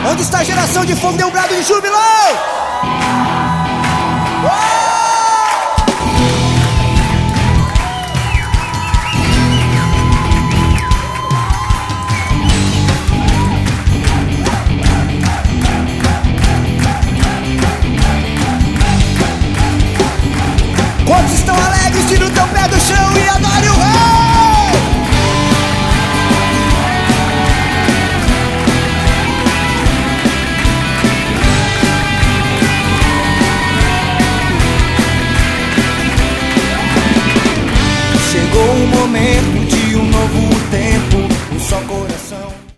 Onde está a geração de fogo? Dê um brado de júbilo! Quantos estão alegres? Tira o teu pé do chão e adore o rei! Chegou o momento de um novo tempo, um só coração.